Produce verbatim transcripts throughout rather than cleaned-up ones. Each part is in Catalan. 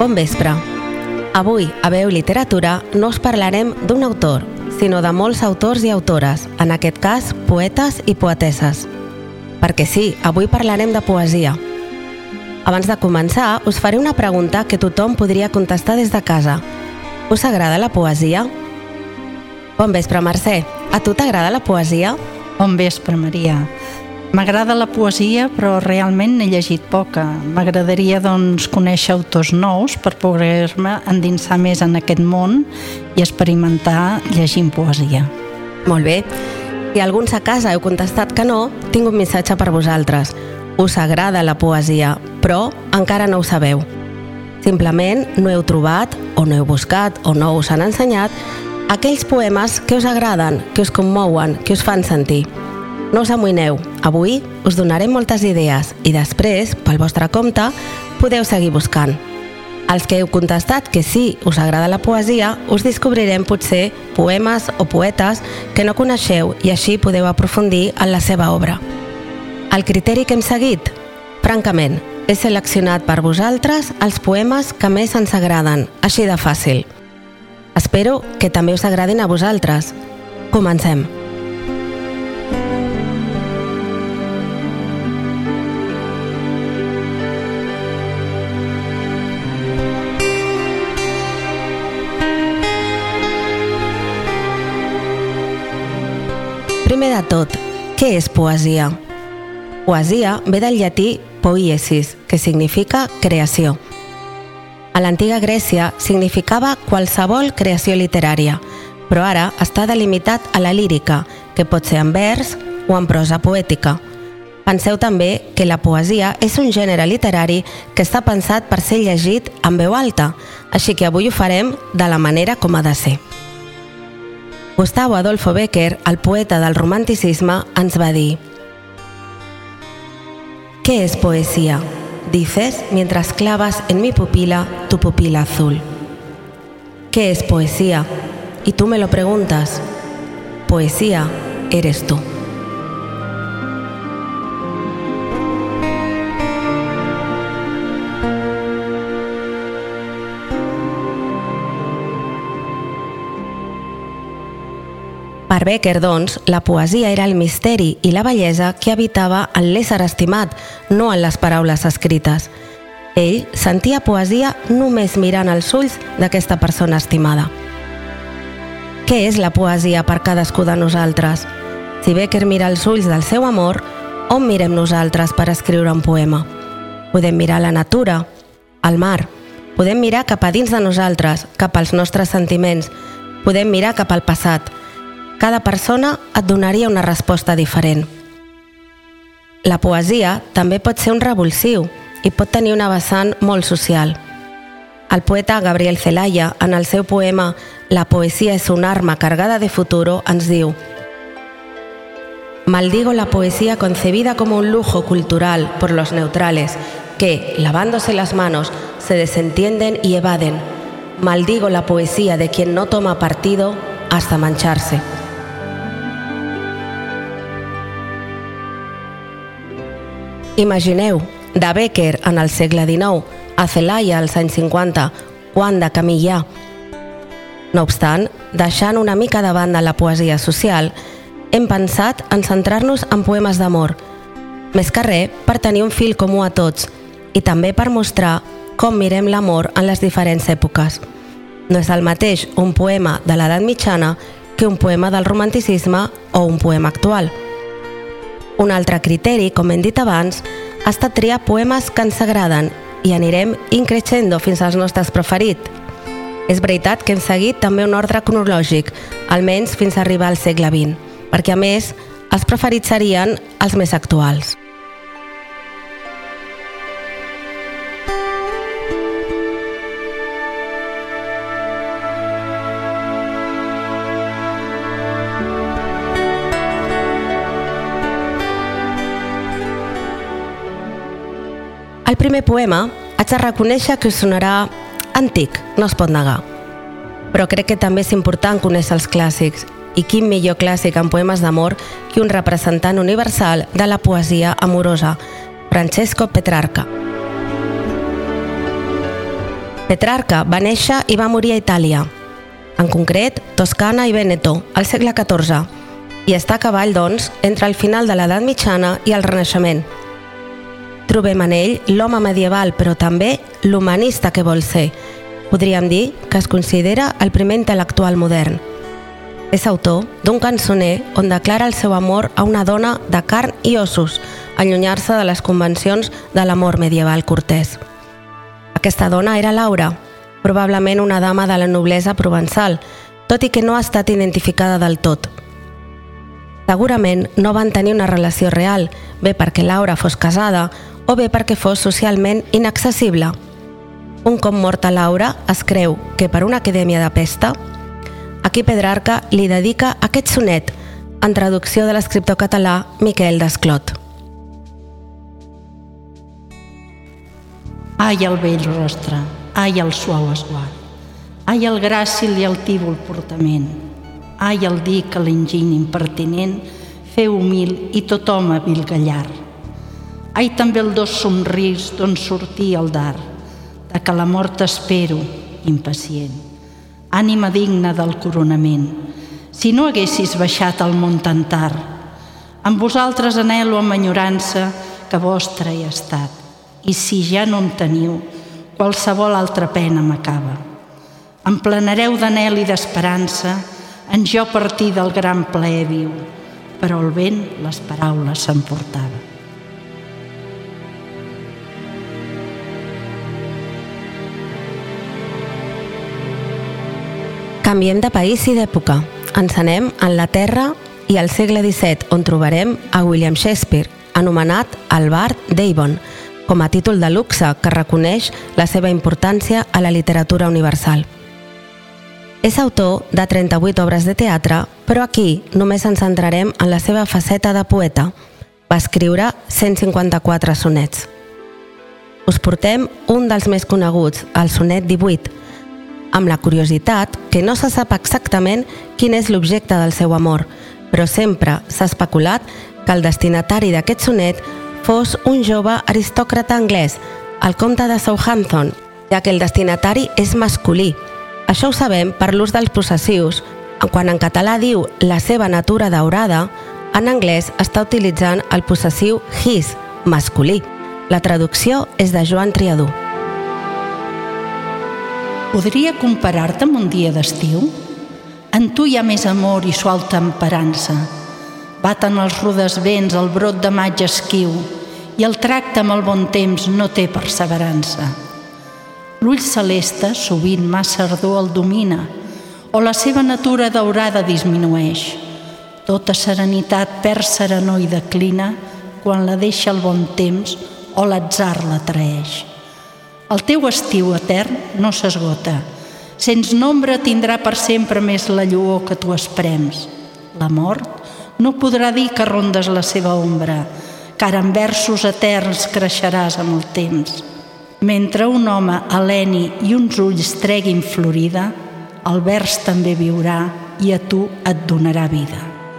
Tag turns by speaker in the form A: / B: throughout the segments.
A: Bon vespre. Avui, a Veu i Literatura, no us parlarem d'un autor, sinó de molts autors i autores, en aquest cas, poetes i poetesses. Perquè sí, avui parlarem de poesia. Abans de començar, us faré una pregunta que tothom podria contestar des de casa. Us agrada la poesia? Bon vespre, Mercè. A tu t'agrada la poesia?
B: Bon vespre, Maria. M'agrada la poesia, però realment n'he llegit poca. M'agradaria, doncs, conèixer autors nous per poder-me endinsar més en aquest món i experimentar llegint poesia.
A: Molt bé. Si alguns a casa heu contestat que no, tinc un missatge per vosaltres. Us agrada la poesia, però encara no ho sabeu. Simplement no heu trobat, o no heu buscat, o no us han ensenyat aquells poemes que us agraden, que us commouen, que us fan sentir. No us amoïneu, avui us donarem moltes idees i després, pel vostre compte, podeu seguir buscant. Els que heu contestat que sí us agrada la poesia, us descobrirem potser poemes o poetes que no coneixeu i així podeu aprofundir en la seva obra. El criteri que hem seguit? Francament, he seleccionat per vosaltres els poemes que més ens agraden, així de fàcil. Espero que també us agradin a vosaltres. Comencem. Primer de tot, què és poesia? Poesia ve del llatí poiesis, que significa creació. A l'antiga Grècia significava qualsevol creació literària, però ara està delimitat a la lírica, que pot ser en vers o en prosa poètica. Penseu també que la poesia és un gènere literari que està pensat per ser llegit en veu alta, així que avui ho farem de la manera com ha de ser. Gustavo Adolfo Bécquer, el poeta del romanticisme, ens va dir: ¿Qué es poesía? Dices mientras clavas en mi pupila tu pupila azul. ¿Qué es poesía? Y tú me lo preguntas. Poesía eres tú. Per Bécquer, doncs, la poesia era el misteri i la bellesa que habitava en l'ésser estimat, no en les paraules escrites. Ell sentia poesia només mirant els ulls d'aquesta persona estimada. Què és la poesia per cadascú de nosaltres? Si Bécquer mira els ulls del seu amor, on mirem nosaltres per escriure un poema? Podem mirar la natura, el mar. Podem mirar cap a dins de nosaltres, cap als nostres sentiments. Podem mirar cap al passat. Cada persona et donaria una resposta diferent. La poesia també pot ser un revulsiu i pot tenir una vessant molt social. El poeta Gabriel Celaya, en el seu poema La poesía es un arma cargada de futuro, ens diu: Maldigo la poesía concebida como un lujo cultural por los neutrales que, lavándose las manos, se desentienden y evaden. Maldigo la poesía de quien no toma partido hasta mancharse. Imagineu, de Bécquer en el segle dinou a Celaya als anys cinquanta, quant de camí hi ha. No obstant, deixant una mica de banda la poesia social, hem pensat en centrar-nos en poemes d'amor, més que res per tenir un fil comú a tots i també per mostrar com mirem l'amor en les diferents èpoques. No és el mateix un poema de l'edat mitjana que un poema del romanticisme o un poema actual. Un altre criteri, com hem dit abans, ha estat triar poemes que ens agraden i anirem increixendo fins als nostres preferits. És veritat que hem seguit també un ordre cronològic, almenys fins a arribar al segle vint, perquè a més, els preferits serien els més actuals. El primer poema haig de reconèixer que us sonarà antic, no es pot negar. Però crec que també és important conèixer els clàssics, i quin millor clàssic en poemes d'amor que un representant universal de la poesia amorosa, Francesco Petrarca. Petrarca va néixer i va morir a Itàlia, en concret Toscana i Vèneto, al segle catorze, i està a cavall, doncs, entre el final de l'edat mitjana i el Renaixement. Trobem en ell l'home medieval, però també l'humanista que vol ser. Podríem dir que es considera el primer intel·lectual modern. És autor d'un cançoner on declara el seu amor a una dona de carn i ossos, allunyar-se de les convencions de l'amor medieval cortès. Aquesta dona era Laura, probablement una dama de la noblesa provençal, tot i que no ha estat identificada del tot. Segurament no van tenir una relació real, bé perquè Laura fos casada o bé perquè fos socialment inaccessible. Un cop morta Laura, es creu que per una acadèmia de pesta, aquí Petrarca li dedica aquest sonet, en traducció de l'escriptor català Miquel Desclot.
B: Ai, el vell rostre, ai, el suau esguard, ai, el gràcil i el tívol portament, ai, el dir que l'enginy impertinent feu humil i tothom vil gallar. Ai, també el dos somrís d'on sortia el dar, de que la mort espero, impacient. Ànima digna del coronament, si no haguessis baixat al món tan tard, amb vosaltres anhelo amb enyorança que vostra he estat, i si ja no en teniu, qualsevol altra pena m'acaba. Em plenareu d'anhel i d'esperança, en jo partir del gran plaer viu, però el vent les paraules s'emportava.
A: Canviem de país i d'època. Ens anem en la Terra i al segle disset, on trobarem a William Shakespeare, anomenat el Bard d'Avon, com a títol de luxe que reconeix la seva importància a la literatura universal. És autor de trenta-vuit obres de teatre, però aquí només ens centrarem en la seva faceta de poeta. Va escriure cent cinquanta-quatre sonets. Us portem un dels més coneguts, el sonet divuit, amb la curiositat que no se sap exactament quin és l'objecte del seu amor, però sempre s'ha especulat que el destinatari d'aquest sonet fos un jove aristòcrata anglès, el comte de Southampton, ja que el destinatari és masculí. Això ho sabem per l'ús dels possessius. Quan en català diu la seva natura daurada, en anglès està utilitzant el possessiu his, masculí. La traducció és de Joan Triadú.
B: Podria comparar-te amb un dia d'estiu? En tu hi ha més amor i suau temperança. Baten els rudes vents el brot de maig esquiu i el tracte amb el bon temps no té perseverança. L'ull celeste sovint massa ardor el domina o la seva natura daurada disminueix. Tota serenitat perd serenor i declina quan la deixa el bon temps o l'atzar la traeix. El teu estiu etern no s'esgota. Sens nombre tindrà per sempre més la lluor que tu esprems. La mort no podrà dir que rondes la seva ombra, car en versos eterns creixeràs amb el temps. Mentre un home heleni i uns ulls treguin florida, el vers també viurà i a tu et donarà vida.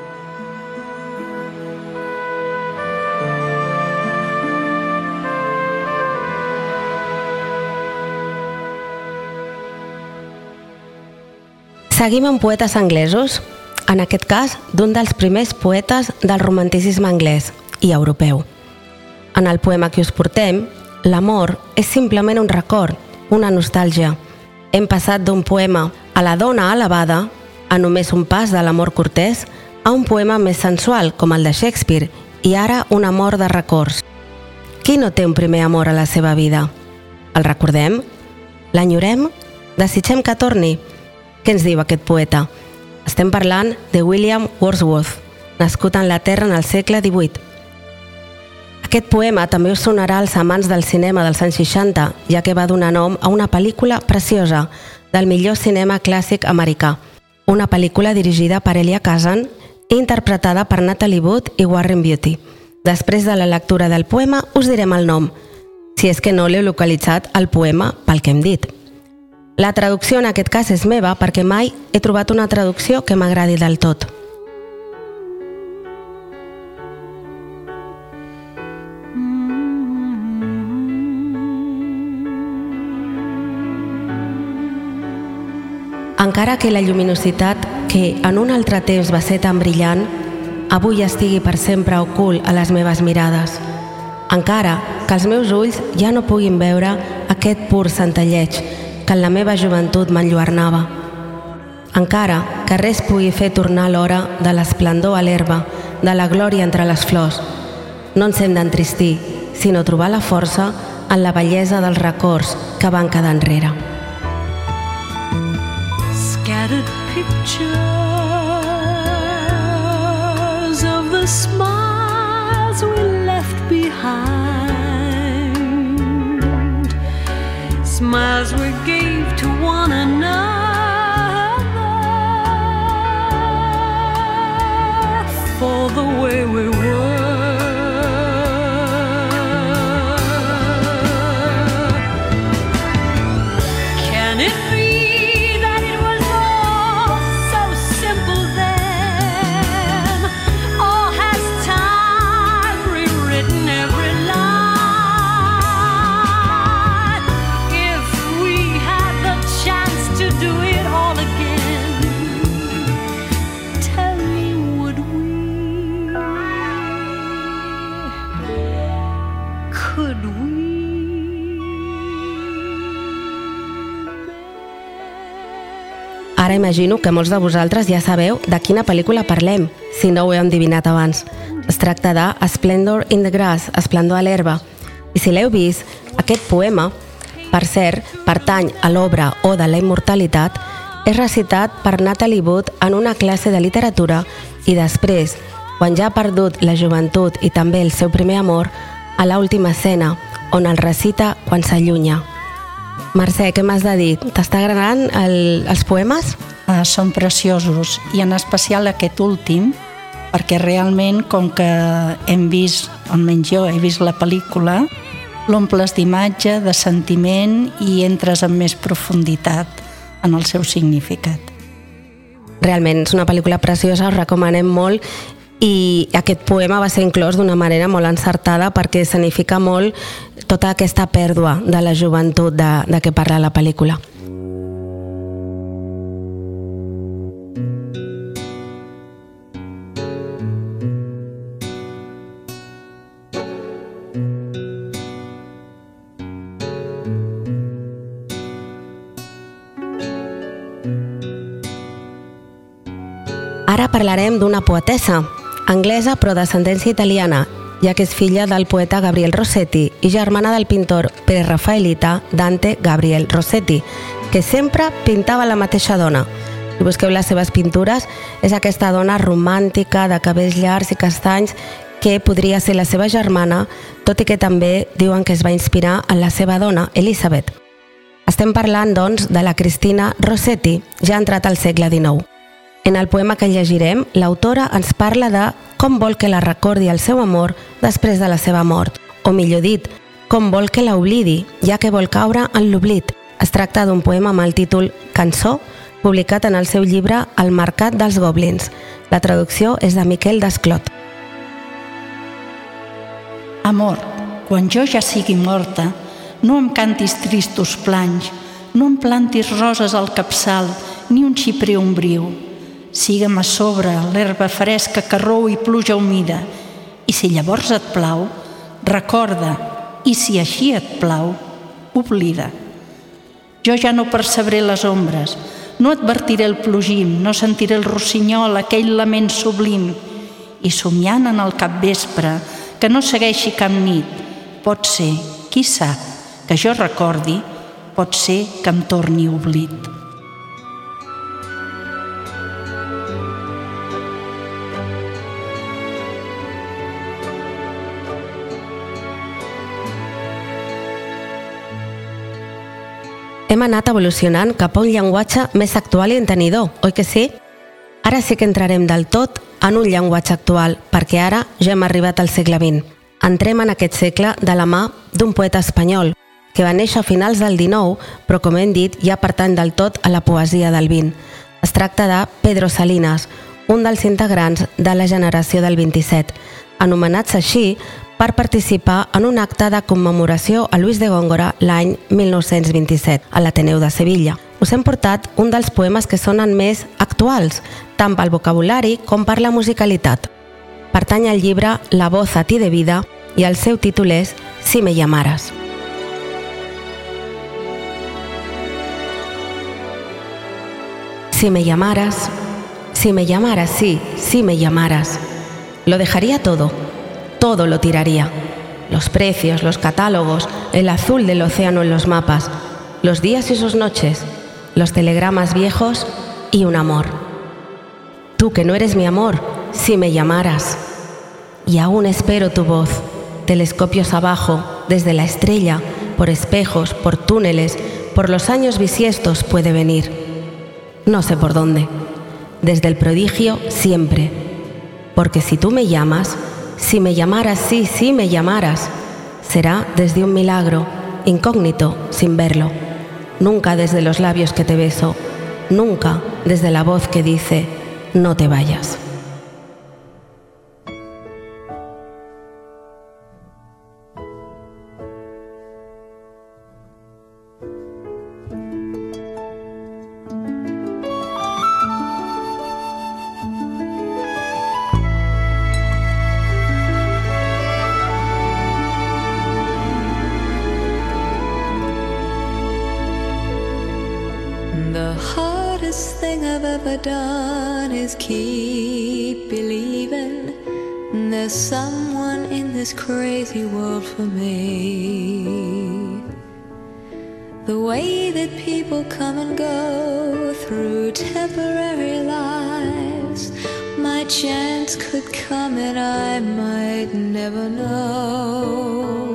A: Seguim amb poetes anglesos, en aquest cas d'un dels primers poetes del romanticisme anglès i europeu. En el poema que us portem, l'amor és simplement un record, una nostàlgia. Hem passat d'un poema a la dona elevada, a només un pas de l'amor cortès, a un poema més sensual, com el de Shakespeare, i ara un amor de records. Qui no té un primer amor a la seva vida? El recordem? L'enyorem? Desitgem que torni? Què ens diu aquest poeta? Estem parlant de William Wordsworth, nascut a Anglaterra en el segle divuit. Aquest poema també us sonarà als amants del cinema dels anys seixanta, ja que va donar nom a una pel·lícula preciosa del millor cinema clàssic americà. Una pel·lícula dirigida per Elia Kazan i interpretada per Natalie Wood i Warren Beatty. Després de la lectura del poema us direm el nom, si és que no l'heu localitzat el poema pel que hem dit. La traducció en aquest cas és meva perquè mai he trobat una traducció que m'agradi del tot. encara que la lluminositat que en un altre temps va ser tan brillant, avui estigui per sempre ocult a les meves mirades. Encara que els meus ulls ja no puguin veure aquest pur centelleig que en la meva joventut m'enlluernava. Encara que res pugui fer tornar l'hora de l'esplendor a l'herba, de la glòria entre les flors, no ens hem d'entristir, sinó trobar la força en la bellesa dels records que van quedar enrere.
C: Scattered pictures of the smiles we left behind, smiles we gave to one another for the way we were. Can it be that it was all so simple then? Or has time rewritten every line? If we had the chance to do it all again, tell me, would we? Could we?
A: Ara imagino que molts de vosaltres ja sabeu de quina pel·lícula parlem, si no ho heu endivinat abans. Es tracta de Splendor in the Grass, Esplendor a l'herba. I si l'heu vist, aquest poema, per cert, pertany a l'obra O de la immortalitat, és recitat per Natalie Wood en una classe de literatura i després, quan ja ha perdut la joventut i també el seu primer amor, a l'última escena, on el recita quan s'allunya. Mercè, què m'has de dir? T'està agradant el, els poemes?
B: Uh, són preciosos, i en especial aquest últim, perquè realment, com que hem vist, almenys jo he vist la pel·lícula, l'omples d'imatge, de sentiment i entres en més profunditat en el seu significat.
A: Realment, és una pel·lícula preciosa, us recomanem molt, i aquest poema va ser inclòs d'una manera molt encertada perquè significa molt tota aquesta pèrdua de la joventut de, de què parla la pel·lícula. Ara parlarem d'una poetessa, anglesa però d'ascendència italiana, ja que és filla del poeta Gabriel Rossetti i germana del pintor prerrafaelita Dante Gabriel Rossetti, que sempre pintava la mateixa dona. Si busqueu les seves pintures, és aquesta dona romàntica, de cabells llargs i castanys, que podria ser la seva germana, tot i que també diuen que es va inspirar en la seva dona, Elisabet. Estem parlant, doncs, de la Cristina Rossetti, ja entrat al segle dinou. En el poema que llegirem, l'autora ens parla de com vol que la recordi el seu amor després de la seva mort, o millor dit, com vol que la oblidi, ja que vol caure en l'oblit. Es tracta d'un poema amb el títol Cançó, publicat en el seu llibre El mercat dels goblins. La traducció és de Miquel Desclot.
B: Amor, quan jo ja sigui morta, no em cantis tristos planys, no em plantis roses al capçal, ni un xiprer ombriu. Sigue'm a sobre l'herba fresca que rou i pluja humida, i si llavors et plau, recorda, i si així et plau, oblida. Jo ja no percebré les ombres, no advertiré el plogim, no sentiré el rossinyol, aquell lament sublim, i somiant en el capvespre, que no segueixi cap nit, pot ser, qui sap, que jo recordi, pot ser que em torni oblit.
A: Hem anat evolucionant cap a un llenguatge més actual i entenidor, oi que sí? Ara sí que entrarem del tot en un llenguatge actual, perquè ara ja hem arribat al segle vint. Entrem en aquest segle de la mà d'un poeta espanyol, que va néixer a finals del dinou, però com hem dit ja pertany del tot a la poesia del vint. Es tracta de Pedro Salinas, un dels integrants de la generació del vint-i-set, anomenats així per participar en un acte de commemoració a Luis de Góngora l'any mil nou-cents vint-i-set, a l'Ateneu de Sevilla. us hem portat un dels poemes que sonen més actuals, tant pel vocabulari com per la musicalitat. Pertany al llibre La voz a ti de vida i el seu títol és Si me llamaras. Si me llamaras, si me llamaras, sí, si me llamaras, lo dejaría todo, todo lo tiraría. Los precios, los catálogos, el azul del océano en los mapas, los días y sus noches, los telegramas viejos y un amor. Tú que no eres mi amor, si me llamaras. Y aún espero tu voz, telescopios abajo, desde la estrella, por espejos, por túneles, por los años bisiestos puede venir. No sé por dónde, desde el prodigio siempre, porque si tú me llamas, si me llamaras, sí, sí me llamaras, será desde un milagro, incógnito, sin verlo, nunca desde los labios que te beso, nunca desde la voz que dice, no te vayas.
D: The hardest thing I've ever done is keep believing there's someone in this crazy world for me. The way that people come and go through temporary lives, my chance could come and I might never know.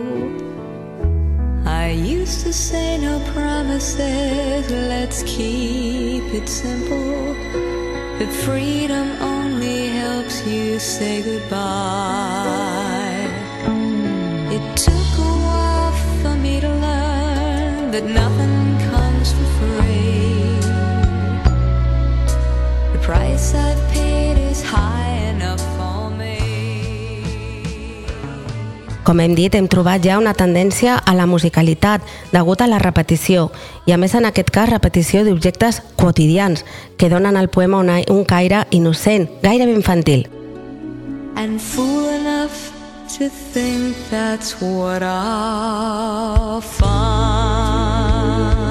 D: I used to say no promises, let's keep it simple. That freedom only helps you say goodbye. It took a while for me to learn that nothing comes for free. The price I've paid is high enough for me.
A: Com hem dit, hem trobat ja una tendència a la musicalitat degut a la repetició i a més en aquest cas repetició d'objectes quotidians que donen al poema una, un caire innocent, gairebé infantil.
D: And fool enough to think that's what I'll find.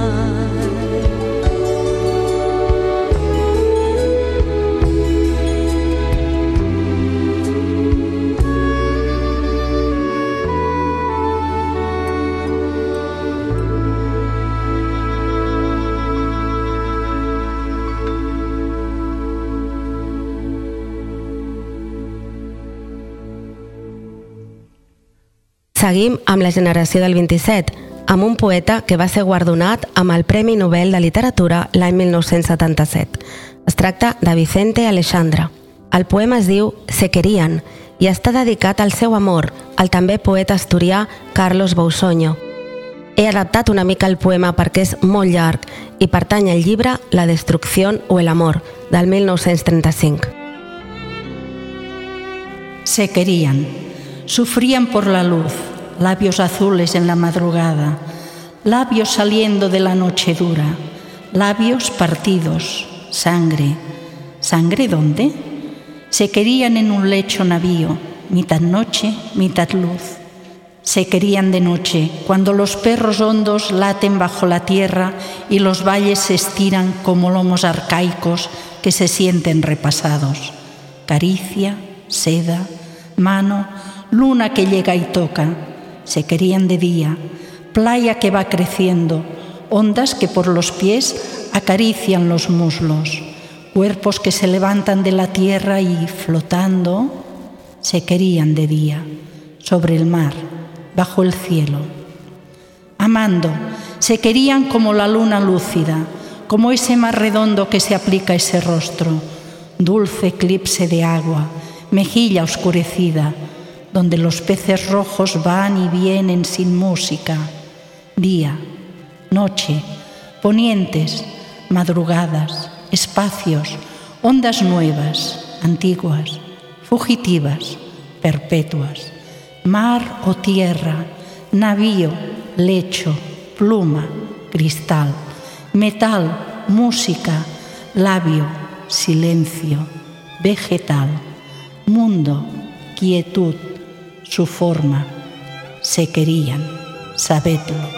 A: Seguim amb la generació del vint-i-set, amb un poeta que va ser guardonat amb el Premi Nobel de Literatura l'any mil nou-cents setanta-set. Es tracta de Vicente Aleixandre. El poema es diu Se querían i està dedicat al seu amor, al també poeta asturià Carlos Bousoño. He adaptat una mica el poema perquè és molt llarg i pertany al llibre La destrucción o el amor, del mil nou-cents trenta-cinc.
B: Se querían. Sufrían por la luz, labios azules en la madrugada, labios saliendo de la noche dura, labios partidos, sangre. ¿Sangre dónde? Se querían en un lecho navío, mitad noche, mitad luz. Se querían de noche, cuando los perros hondos laten bajo la tierra y los valles se estiran como lomos arcaicos que se sienten repasados. Caricia, seda, mano, luna que llega y toca. Se querían de día, playa que va creciendo, ondas que por los pies acarician los muslos, cuerpos que se levantan de la tierra y, flotando, se querían de día, sobre el mar, bajo el cielo. Amando, se querían como la luna lúcida, como ese mar redondo que se aplica a ese rostro, dulce eclipse de agua, mejilla oscurecida, donde los peces rojos van y vienen sin música. Día, noche, ponientes, madrugadas, espacios, ondas nuevas, antiguas, fugitivas, perpetuas, mar o tierra, navío, lecho, pluma, cristal, metal, música, labio, silencio, vegetal, mundo, quietud, su forma. Se querían, sabedlo.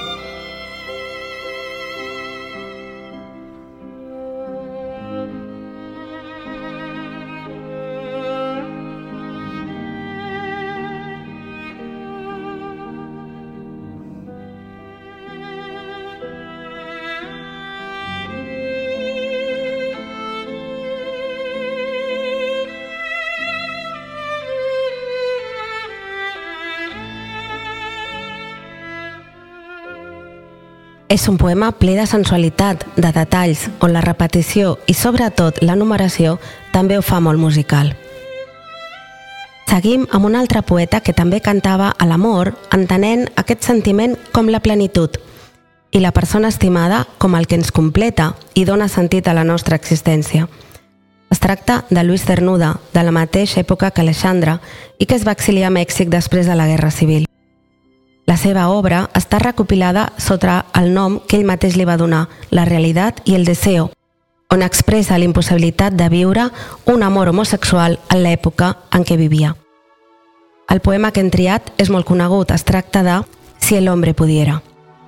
A: És un poema ple de sensualitat, de detalls, on la repetició i sobretot la numeració també ho fa molt musical. Seguim amb un altre poeta que també cantava a l'amor, entenent aquest sentiment com la plenitud i la persona estimada com el que ens completa i dona sentit a la nostra existència. Es tracta de Luis Cernuda, de la mateixa època que Alexandre, i que es va exiliar a Mèxic després de la Guerra Civil. La seva obra està recopilada sota el nom que ell mateix li va donar, La realitat i el deseo, on expressa l'impossibilitat de viure un amor homosexual en l'època en què vivia. El poema que hem triat és molt conegut, es tracta de Si el hombre pudiera.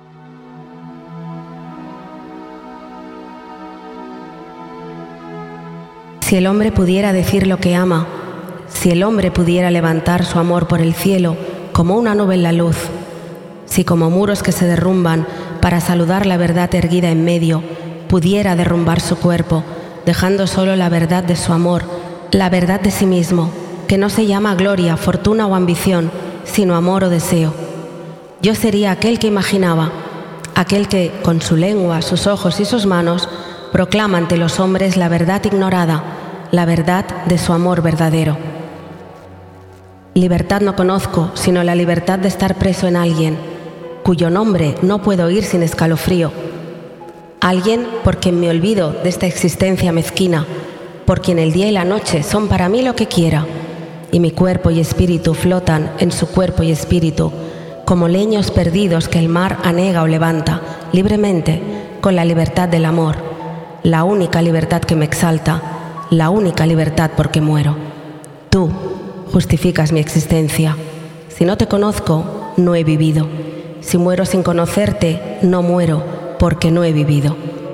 A: Si el hombre pudiera decir lo que ama, si el hombre pudiera levantar su amor por el cielo como una nube en la luz, si como muros que se derrumban para saludar la verdad erguida en medio, pudiera derrumbar su cuerpo, dejando solo la verdad de su amor, la verdad de sí mismo, que no se llama gloria, fortuna o ambición, sino amor o deseo. Yo sería aquel que imaginaba, aquel que, con su lengua, sus ojos y sus manos, proclama ante los hombres la verdad ignorada, la verdad de su amor verdadero. Libertad no conozco, sino la libertad de estar preso en alguien, cuyo nombre no puedo oír sin escalofrío. Alguien por quien me olvido de esta existencia mezquina, por quien el día y la noche son para mí lo que quiera, y mi cuerpo y espíritu flotan en su cuerpo y espíritu, como leños perdidos que el mar anega o levanta, libremente, con la libertad del amor, la única libertad que me exalta, la única libertad porque muero. Tú justificas mi existencia. Si no te conozco, no he vivido. Si muero sin conocerte, no muero, porque no he vivido.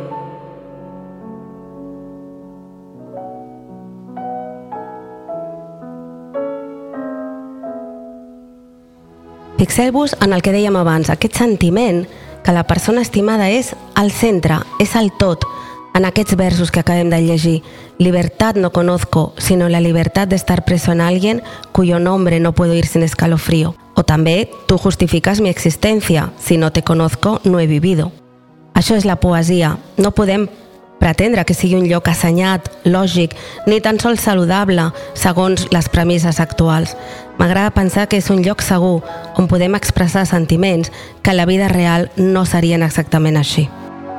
A: Fixeu-vos en el que dèiem abans, aquest sentiment que la persona estimada és al centre, és el tot, en aquests versos que acabem de llegir. Libertad no conozco, sino la libertad de estar preso en alguien cuyo nombre no puedo ir sin escalofrío. O també, tu justifiques mi existència, si no te conozco, no he vivido. Això és la poesia. No podem pretendre que sigui un lloc assenyat, lògic, ni tan sols saludable, segons les premisses actuals. M'agrada pensar que és un lloc segur, on podem expressar sentiments que a la vida real no serien exactament així.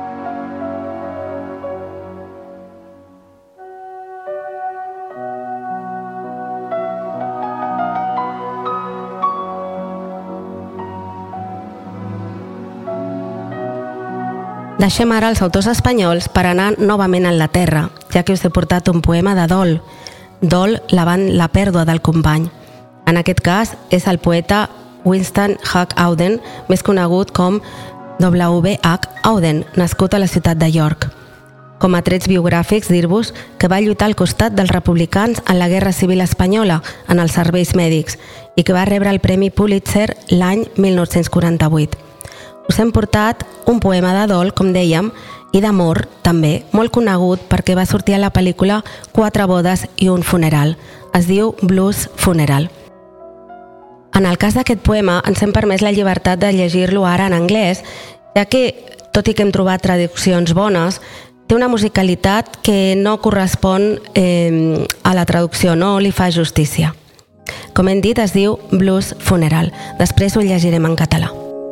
A: Deixem ara els autors espanyols per anar novament a Anglaterra, ja que us he portat un poema de dol. Dol davant la pèrdua del company. En aquest cas és el poeta Winston H. Auden, més conegut com W H Auden, nascut a la ciutat de York. Com a trets biogràfics, dir-vos que va lluitar al costat dels republicans en la Guerra Civil Espanyola, en els serveis mèdics, i que va rebre el Premi Pulitzer l'any mil nou-cents quaranta-vuit. Us hem portat un poema de dol, com dèiem, i d'amor, també, molt conegut perquè va sortir a la pel·lícula Quatre bodes i un funeral. Es diu Blues Funeral. En el cas d'aquest poema ens hem permès la llibertat de llegir-lo ara en anglès, ja que, tot i que hem trobat traduccions bones, té una musicalitat que no correspon eh, a la traducció, no li fa justícia. Com hem dit, es diu Blues Funeral. Després ho llegirem en català.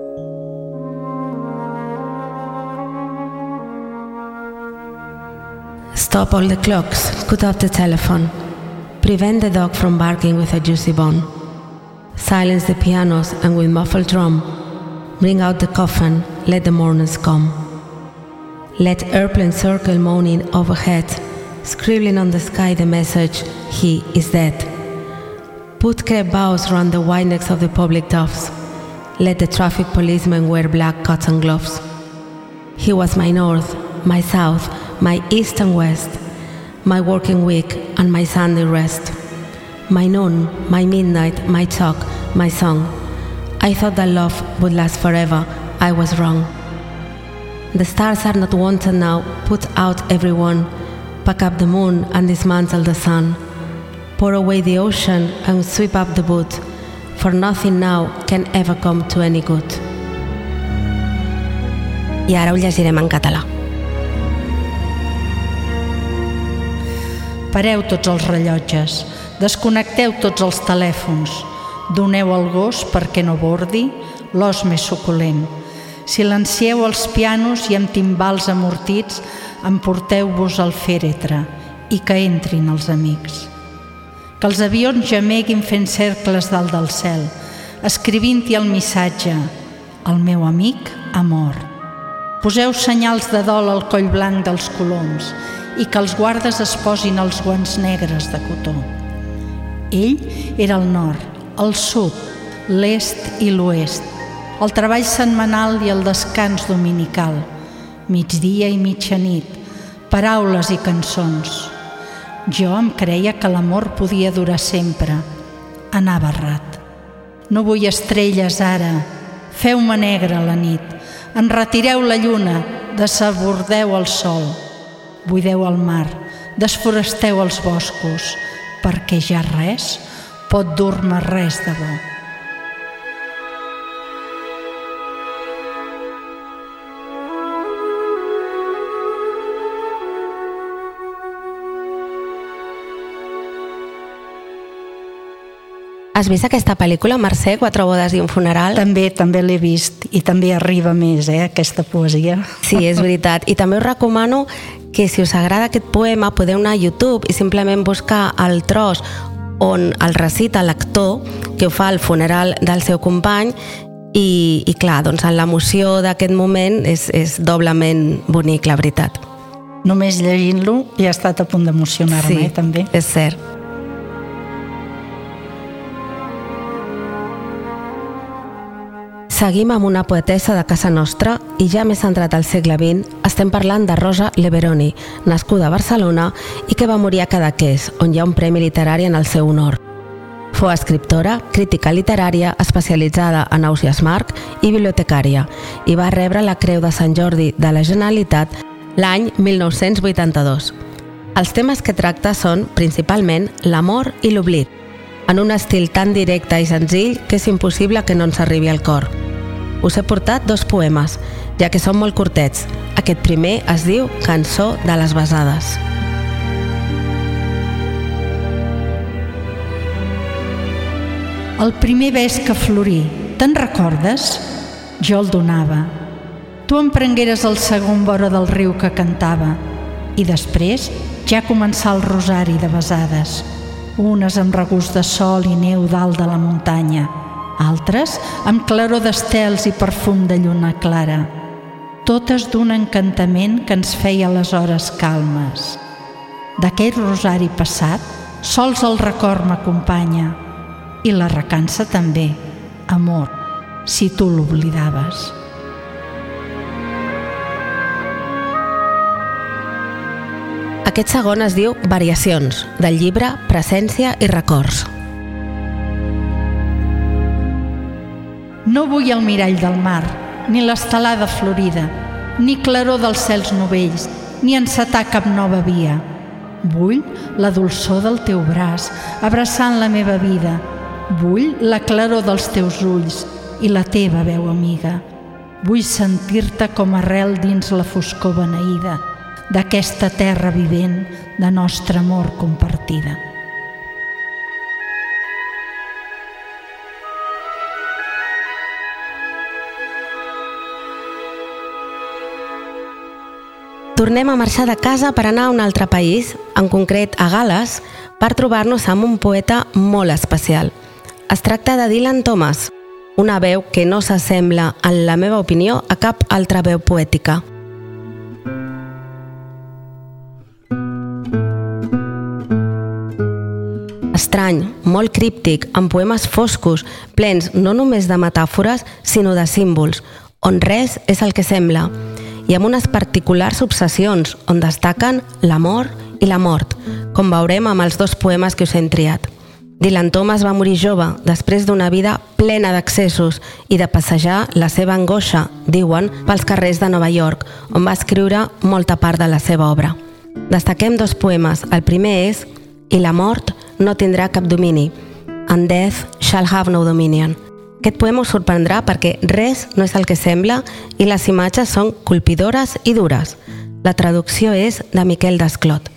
A: Stop all the clocks, cut off the telephone. Prevent the dog from barking with a juicy bone. Silence the pianos and with muffled drum. Bring out the coffin, let the mourners come. Let airplanes circle moaning overhead, scribbling on the sky the message, he is dead. Put crepe bows round the wide necks of the public doves. Let the traffic policemen wear black cotton gloves. He was my north, my south, my east and west, my working week and my Sunday rest, my noon, my midnight, my talk, my song. I thought that love would last forever. I was wrong. The stars are not wanted now. Put out everyone. Pack up the moon and dismantle the sun. Pour away the ocean and sweep up the boot, for nothing now can ever come to any good. I ara ho llegirem en català.
B: Pareu tots els rellotges, desconnecteu tots els telèfons, doneu al gos perquè no bordi l'os més suculent. Silencieu els pianos i amb timbals amortits emporteu-vos al fèretre i que entrin els amics. Que els avions gemeguin fent cercles dalt del cel, escrivint-hi el missatge: el meu amic ha mort. Poseu senyals de dol al coll blanc dels coloms i que els guardes es posin els guants negres de cotó. Ell era el nord, el sud, l'est i l'oest, el treball setmanal i el descans dominical, migdia i mitjanit, paraules i cançons. Jo em creia que l'amor podia durar sempre. Anava errat. No vull estrelles ara, feu-me negra la nit, enretireu la lluna, desabordeu el sol, buideu el mar, desforesteu els boscos, perquè ja res pot dur-me res de bo.
A: Has vist aquesta pel·lícula, Mercè, Quatre bodes i un funeral?
B: També, també l'he vist i també arriba més, eh, aquesta poesia.
A: Sí, és veritat. I també us recomano que si us agrada aquest poema podeu anar a YouTube i simplement buscar el tros on el recita l'actor que ho fa al funeral del seu company i, i clar, doncs l'emoció d'aquest moment és, és doblement bonic, la veritat.
B: Només llegint-lo ja he estat a punt d'emocionar-me,
A: sí,
B: eh, també.
A: És cert. Seguim amb una poetessa de casa nostra i ja més centrat al segle vint estem parlant de Rosa Leveroni, nascuda a Barcelona i que va morir a Cadaqués, on hi ha un premi literari en el seu honor. Fou escriptora, crítica literària especialitzada en Ausiàs Marc i bibliotecària i va rebre la Creu de Sant Jordi de la Generalitat l'any mil nou-cents vuitanta-dos. Els temes que tracta són principalment l'amor i l'oblit, en un estil tan directe i senzill que és impossible que no ens arribi al cor. Us he portat dos poemes, ja que són molt curtets. Aquest primer es diu Cançó de les Besades.
B: El primer bes que florí, te'n recordes? Jo el donava. Tu em prengueres el segon vora del riu que cantava i després ja començà el rosari de besades, unes amb regust de sol i neu dalt de la muntanya, altres amb claror d'estels i perfum de lluna clara, totes d'un encantament que ens feia les hores calmes. D'aquell rosari passat, sols el record m'acompanya, i la recança també, amor, si tu l'oblidaves.
A: Aquest segon es diu Variacions, del llibre Presència i records.
B: No vull el mirall del mar, ni l'estelada florida, ni claror dels cels novells, ni encetar cap nova via. Vull la dolçor del teu braç, abraçant la meva vida. Vull la claror dels teus ulls i la teva veu amiga. Vull sentir-te com arrel dins la foscor beneïda d'aquesta terra vivent de nostre amor compartida.
A: Tornem a marxar de casa per anar a un altre país, en concret a Gal·les, per trobar-nos amb un poeta molt especial. Es tracta de Dylan Thomas, una veu que no s'assembla, en la meva opinió, a cap altra veu poètica. estrany, molt críptic, amb poemes foscos, plens no només de metàfores, sinó de símbols, on res és el que sembla, i amb unes particulars obsessions on destaquen l'amor i la mort, com veurem amb els dos poemes que us hem triat. Dylan Thomas va morir jove, després d'una vida plena d'accessos i de passejar la seva angoixa, diuen, pels carrers de Nova York, on va escriure molta part de la seva obra. Destaquem dos poemes. El primer és "I la mort no tindrà cap domini", "And death shall have no dominion". Aquest poema us sorprendrà perquè res no és el que sembla i les imatges són colpidores i dures. La traducció és de Miquel Desclot.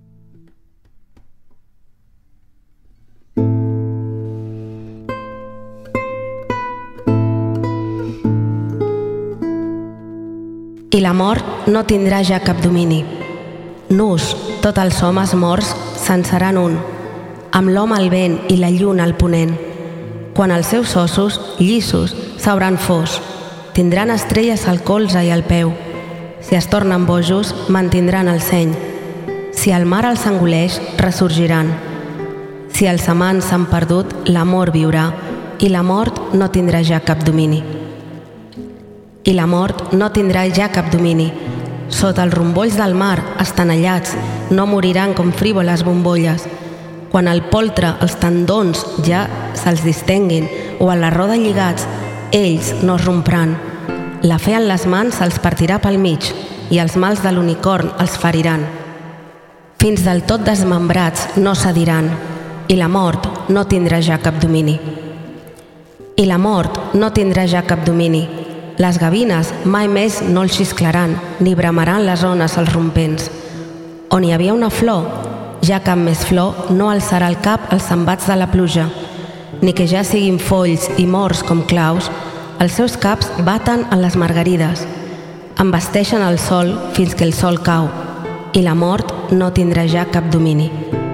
A: I la mort no tindrà ja cap domini. Nus, tots els homes morts se'n seran un, amb l'home al vent i la lluna al ponent. Quan els seus ossos, llissos, s'hauran fos, tindran estrelles al colze i al peu. Si es tornen bojos, mantindran el seny. Si el mar els engoleix, ressorgiran. Si els amants s'han perdut, l'amor viurà, i la mort no tindrà ja cap domini. I la mort no tindrà ja cap domini. Sota els rombolls del mar, estenellats, no moriran com frívoles bombolles. Quan al poltre els tendons ja se'ls distenguin o a la roda lligats, ells no es rompran. La fe en les mans se'ls partirà pel mig i els mals de l'unicorn els feriran. Fins del tot desmembrats no cediran i la mort no tindrà ja cap domini. I la mort no tindrà ja cap domini. Les gavines mai més no els xisclaran ni bramaran les ones als rompents. On hi havia una flor, ja cap més flor no alçarà el cap als embats de la pluja, ni que ja siguin folls i morts com claus, els seus caps baten en les margarides, embasteixen el sol fins que el sol cau, i la mort no tindrà ja cap domini.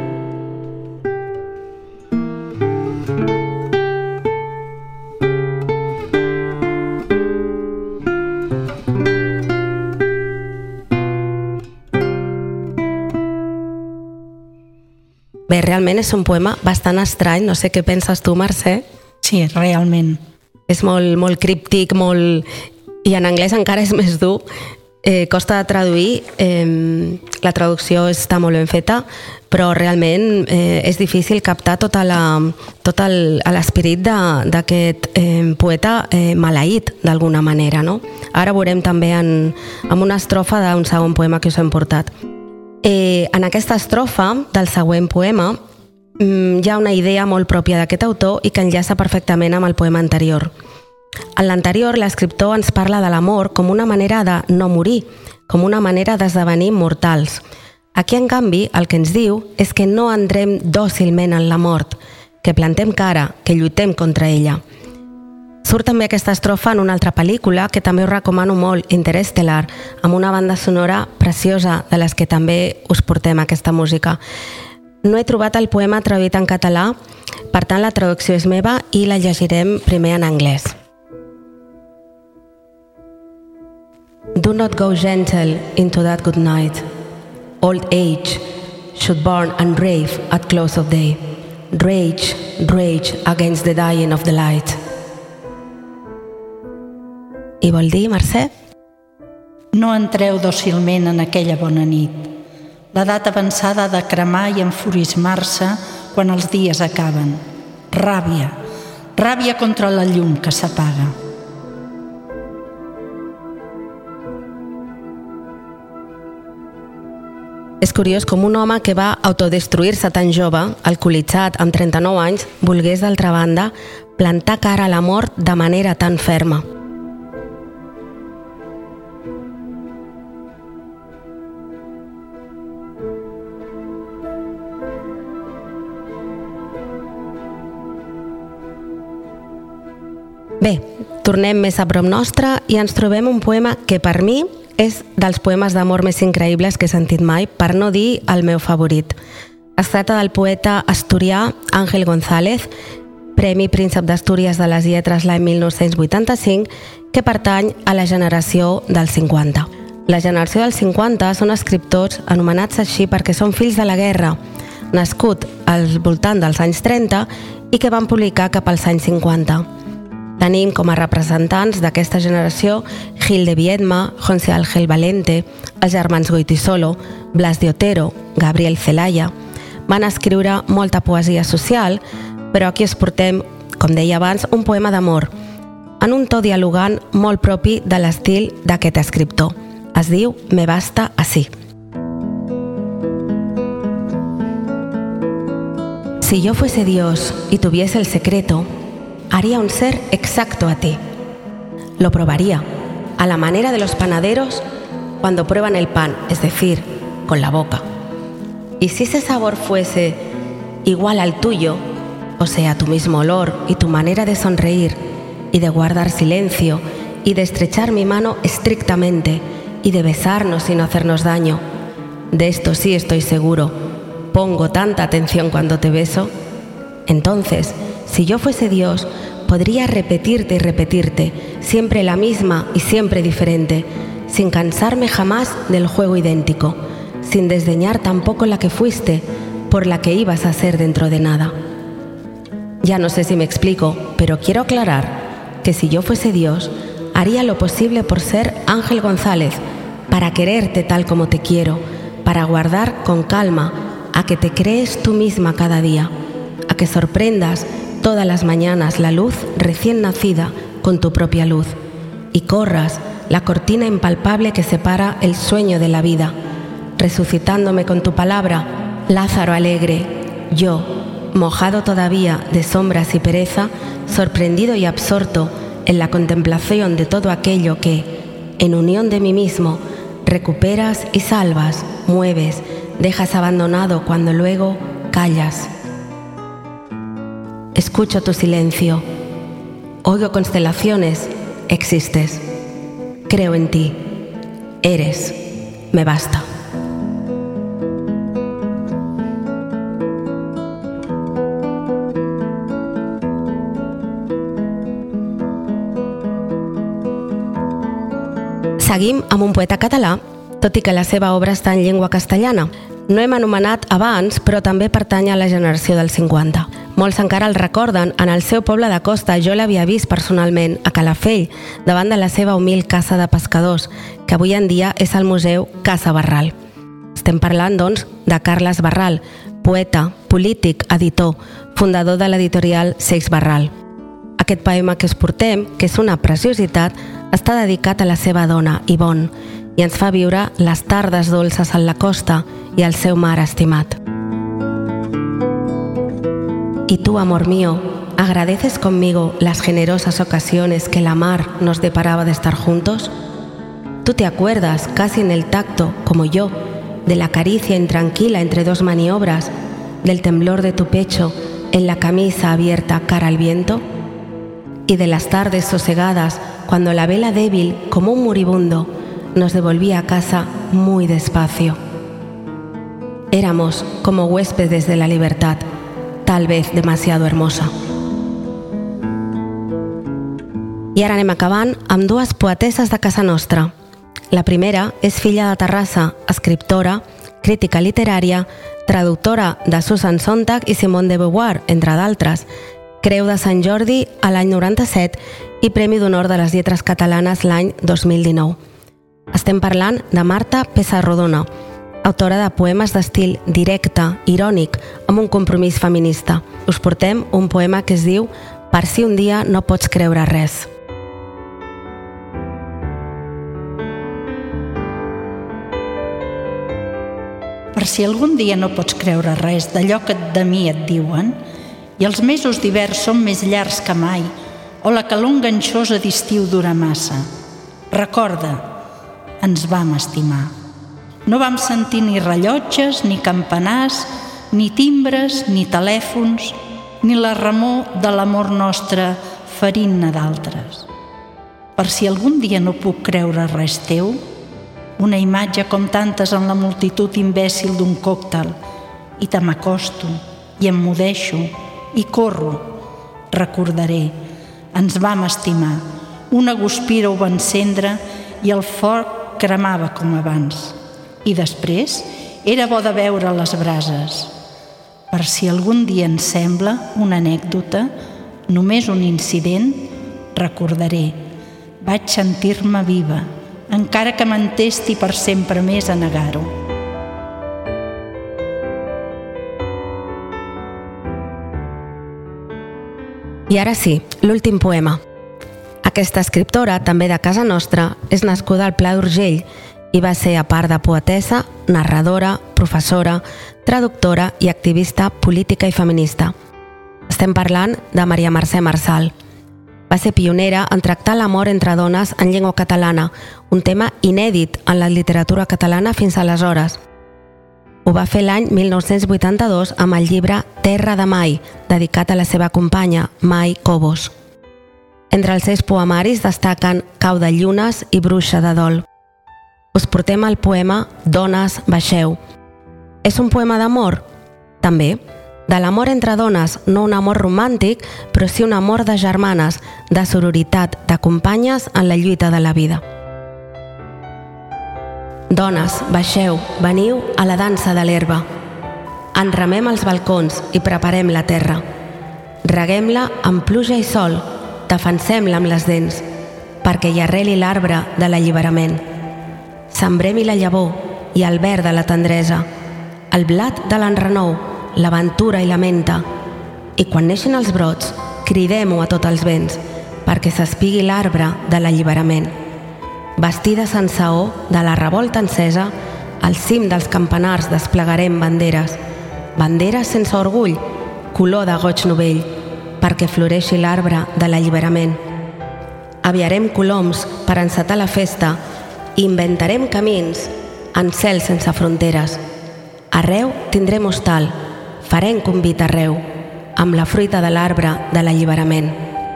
A: Bé, realment és un poema bastant estrany, no sé què penses tu, Mercè?
B: Sí, realment.
A: És molt, molt críptic, molt... i en anglès encara és més dur. Eh, costa de traduir, eh, la traducció està molt ben feta, però realment eh, és difícil captar tota la, tot l'esperit d'aquest eh, poeta eh, maleït, d'alguna manera, no? Ara veurem també en, en una estrofa d'un segon poema que us hem portat. Eh, en aquesta estrofa del següent poema mm, hi ha una idea molt pròpia d'aquest autor i que enllaça perfectament amb el poema anterior. En l'anterior, l'escriptor ens parla de l'amor com una manera de no morir, com una manera d'esdevenir mortals. Aquí, en canvi, el que ens diu és que no entrem dòcilment en la mort, que plantem cara, que lluitem contra ella. Surt també aquesta estrofa en una altra pel·lícula que també us recomano molt, Interstellar, amb una banda sonora preciosa de les que també us portem aquesta música. No he trobat el poema traduït en català, per tant la traducció és meva i la llegirem primer en anglès. Do not go gentle into that good night. Old age should burn and rave at close of day. Rage, rage against the dying of the light. I vol dir, Mercè?
B: No entreu dòcilment en aquella bona nit. L'edat avançada ha de cremar i enfurismar-se quan els dies acaben. Ràbia, ràbia contra la llum que s'apaga.
A: És curiós com un home que va autodestruir-se tan jove, alcoholitzat amb trenta-nou anys, volgués, d'altra banda, plantar cara a la mort de manera tan ferma. Bé, tornem més a prop nostre i ens trobem un poema que per mi és dels poemes d'amor més increïbles que he sentit mai, per no dir el meu favorit. Es tracta del poeta asturià Ángel González, Premi Príncep d'Astúries de les Lletres l'any mil nou-cents vuitanta-cinc, que pertany a la generació dels cinquanta. La generació dels cinquanta són escriptors anomenats així perquè són fills de la guerra. nascut al voltant dels anys trenta i que van publicar cap als anys cinquanta. Tenim com a representants d'aquesta generació Gil de Viedma, José Ángel Valente, els germans Goytisolo, Blas de Otero, Gabriel Celaya. Van escriure molta poesia social, però aquí es portem, com deia abans, un poema d'amor, en un to dialogant molt propi de l'estil d'aquest escriptor. Es diu Me basta así. Si yo fuese Dios y tuviese el secreto, haría un ser exacto a ti. Lo probaría, a la manera de los panaderos cuando prueban el pan, es decir, con la boca. Y si ese sabor fuese igual al tuyo, o sea, tu mismo olor y tu manera de sonreír y de guardar silencio y de estrechar mi mano estrictamente y de besarnos sin hacernos daño, de esto sí estoy seguro, pongo tanta atención cuando te beso, entonces, si yo fuese Dios, podría repetirte y repetirte, siempre la misma y siempre diferente, sin cansarme jamás del juego idéntico, sin desdeñar tampoco la que fuiste, por la que ibas a ser dentro de nada. Ya no sé si me explico, pero quiero aclarar que si yo fuese Dios, haría lo posible por ser Ángel González, para quererte tal como te quiero, para guardar con calma a que te crees tú misma cada día, a que sorprendas todas las mañanas la luz recién nacida con tu propia luz y corras la cortina impalpable que separa el sueño de la vida, resucitándome con tu palabra, Lázaro alegre, yo, mojado todavía de sombras y pereza, sorprendido y absorto en la contemplación de todo aquello que, en unión de mí mismo, recuperas y salvas, mueves, dejas abandonado cuando luego callas. Escucho tu silencio, oigo constelaciones, existes, creo en ti, eres, me basta. Seguim amb un poeta català, tot i que la seva obra està en llengua castellana. No hem anomenat abans, però també pertany a la generació del cinquanta. Molts encara el recorden, en el seu poble de costa. Jo l'havia vist personalment a Calafell, davant de la seva humil casa de pescadors, que avui en dia és el Museu Casa Barral. Estem parlant, doncs, de Carles Barral, poeta, polític, editor, fundador de l'editorial Seix Barral. Aquest poema que us portem, que és una preciositat, està dedicat a la seva dona, Ivonne, i ens fa viure les tardes dolces en la costa y al seu mar estimat. Y tú, amor mío, ¿agradeces conmigo las generosas ocasiones que la mar nos deparaba de estar juntos? Tú te acuerdas, casi en el tacto, como yo, de la caricia intranquila entre dos maniobras, del temblor de tu pecho en la camisa abierta cara al viento, y de las tardes sosegadas cuando la vela débil, como un moribundo, nos devolvía a casa muy despacio. Éramos como huéspedes de la libertad, tal vez demasiado hermosa. I ara anem acabant amb dues poetesses de casa nostra. La primera és filla de Terrassa, escriptora, crítica literària, traductora de Susan Sontag i Simone de Beauvoir, entre d'altres, Creu de Sant Jordi a l'any noranta-set i Premi d'Honor de les Lletres Catalanes l'any dos mil dinou. Estem parlant de Marta Pessarrodona, autora de poemes d'estil directe, irònic, amb un compromís feminista. Us portem un poema que es diu Per si un dia no pots creure res.
B: Per si algun dia no pots creure res d'allò que de mi et diuen, i els mesos d'hivern són més llargs que mai, o la calor enganxosa d'estiu dura massa, recorda, ens vam estimar. No vam sentir ni rellotges, ni campanars, ni timbres, ni telèfons, ni la remor de l'amor nostre ferint-ne d'altres. Per si algun dia no puc creure res teu, una imatge com tantes en la multitud imbècil d'un còctel, i te m'acosto, i emmudeixo, i corro, recordaré, ens vam estimar, una guspira ho va encendre i el foc cremava com abans. I després era bo de veure les brases. Per si algun dia ens sembla una anècdota, només un incident, recordaré. Vaig sentir-me viva, encara que m'entesti per sempre més a negar-ho.
A: I ara sí, l'últim poema. Aquesta escriptora, també de casa nostra, és nascuda al Pla d'Urgell i va ser, a part de poetessa, narradora, professora, traductora i activista política i feminista. Estem parlant de Maria Mercè Marçal. Va ser pionera en tractar l'amor entre dones en llengua catalana, un tema inèdit en la literatura catalana fins aleshores. Ho va fer l'any mil nou-cents vuitanta-dos amb el llibre Terra de Mai, dedicat a la seva companya, Mai Cobos. Entre els seus poemaris destaquen Cau de llunes i Bruixa de dol. Us portem el poema Dones, baixeu. És un poema d'amor? També. De l'amor entre dones, no un amor romàntic, però sí un amor de germanes, de sororitat, de companyes en la lluita de la vida. Dones, baixeu, veniu a la dansa de l'herba. Enramem els balcons i preparem la terra. Reguem-la amb pluja i sol, defensem-la amb les dents, perquè hi arreli l'arbre de l'alliberament. Sembrem-hi la llavor i el verd de la tendresa, el blat de l'enrenou, l'aventura i la menta. I quan neixin els brots, cridem-ho a tots els vents, perquè s'espigui l'arbre de l'alliberament. Vestides en saó de la revolta encesa, al cim dels campanars desplegarem banderes, banderes sense orgull, color de goig novell, perquè floreixi l'arbre de l'alliberament. Aviarem coloms per encetar la festa i inventarem camins en cel sense fronteres. Arreu tindrem hostal, farem convit arreu, amb la fruita de l'arbre de l'alliberament.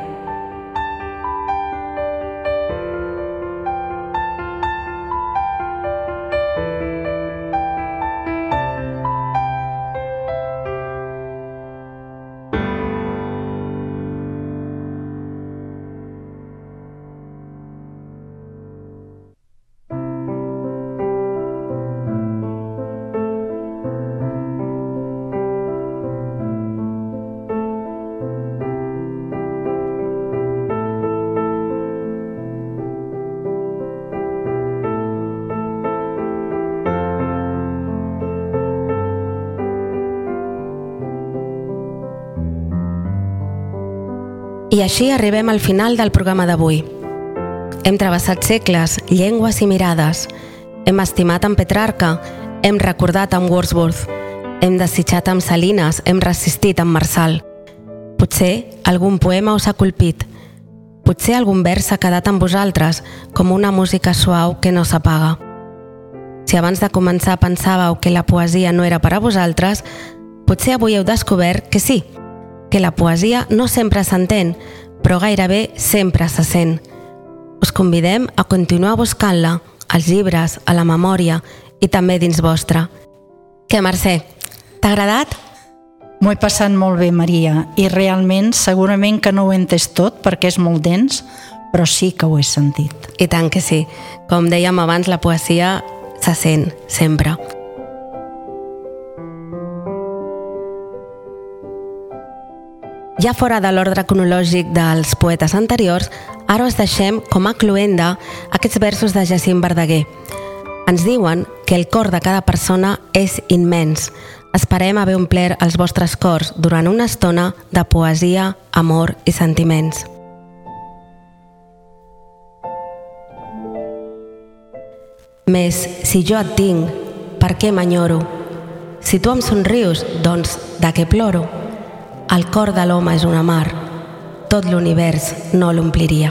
A: I així arribem al final del programa d'avui. Hem travessat segles, llengües i mirades. Hem estimat amb Petrarca, hem recordat amb Wordsworth, hem desitjat amb Salines, hem resistit amb Marçal. Potser algun poema us ha colpit. Potser algun vers s'ha quedat amb vosaltres, com una música suau que no s'apaga. Si abans de començar pensàveu que la poesia no era per a vosaltres, potser avui heu descobert que sí, que la poesia no sempre s'entén, però gairebé sempre se sent. Us convidem a continuar buscant-la, als llibres, a la memòria i també dins vostra. Què, Mercè, t'ha agradat?
B: M'ho he passat molt bé, Maria, i realment segurament que no ho he entès tot perquè és molt dens, però sí que ho he sentit.
A: I tant que sí. Com dèiem abans, la poesia se sent sempre. Ja fora de l'ordre cronològic dels poetes anteriors, ara us deixem com a cloenda aquests versos de Jacint Verdaguer. Ens diuen que el cor de cada persona és immens. Esperem haver omplert els vostres cors durant una estona de poesia, amor i sentiments. Més, si jo et tinc, per què m'enyoro? Si tu em somrius, doncs, de què ploro? El cor de l'home és una mar, tot l'univers no l'ompliria.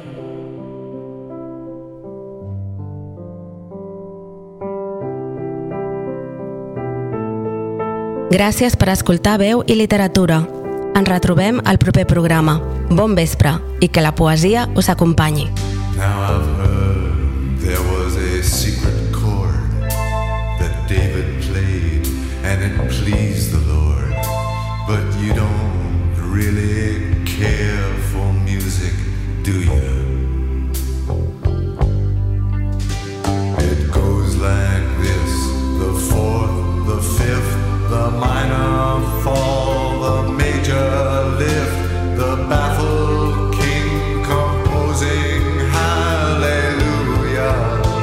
A: Gràcies per escoltar Veu i Literatura. Ens retrobem al proper programa. Bon vespre i que la poesia us acompanyi.
E: Now I've heard there was a secret chord that David played and it pleased the Lord. But you don't really care for music, do you? It goes like this, the fourth, the fifth, the minor fall, the major lift, the baffled king composing hallelujah.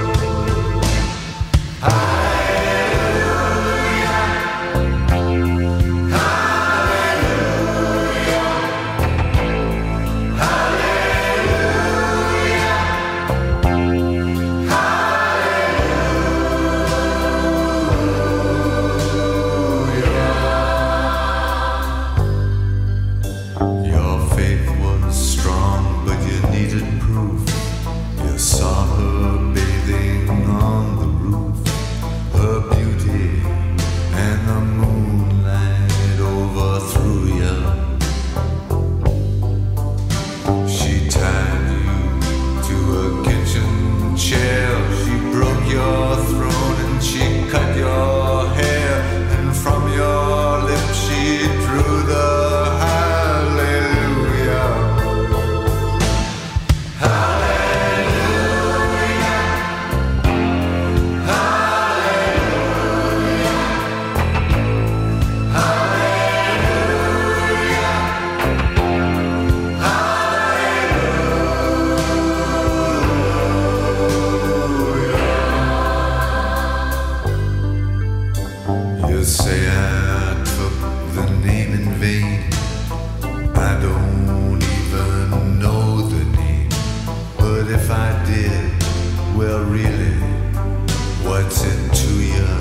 E: Your faith was strong, but you needed proof. You saw her bathing on the roof, her beauty and the moonlight overthrew you. She tied you to a kitchen chair, she broke your throne and she cut your hair, and from your lips she drew the hallelujah. You say I took the name in vain. I don't even know the name. But if I did, well really, what's it to you?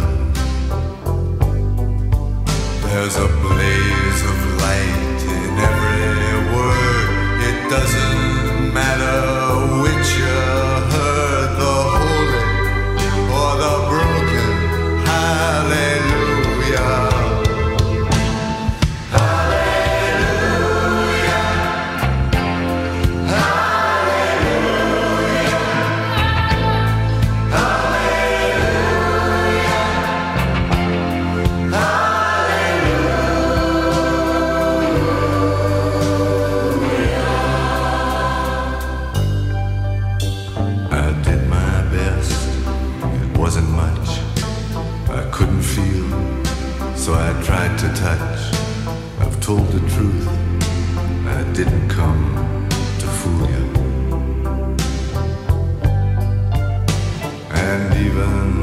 E: There's a blaze of light in every word. It doesn't matter which you heard, the holy or the broken hallelujah. I did my best, it wasn't much. I couldn't feel, so I tried to touch. I've told the truth, I didn't come to fool you. And even